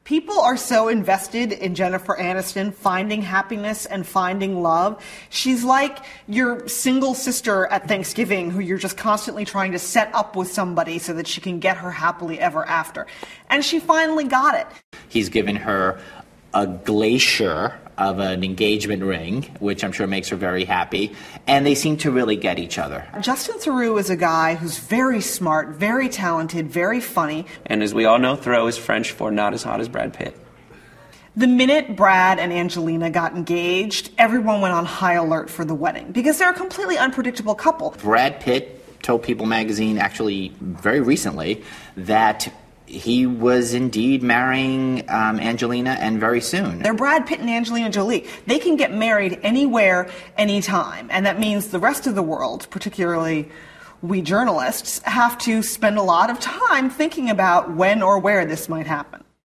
People are so invested in Jennifer Aniston finding happiness and finding love. She's like your single sister at Thanksgiving who you're just constantly trying to set up with somebody so that she can get her happily ever after. And she finally got it. He's given her a glacier of an engagement ring, which I'm sure makes her very happy, and they seem to really get each other. Justin Theroux is a guy who's very smart, very talented, very funny. And as we all know, Theroux is French for not as hot as Brad Pitt. The minute Brad and Angelina got engaged, everyone went on high alert for the wedding because they're a completely unpredictable couple. Brad Pitt told People magazine actually very recently that he was indeed marrying Angelina, and very soon. They're Brad Pitt and Angelina Jolie. They can get married anywhere, anytime. And that means the rest of the world, particularly we journalists, have to spend a lot of time thinking about when or where this might happen.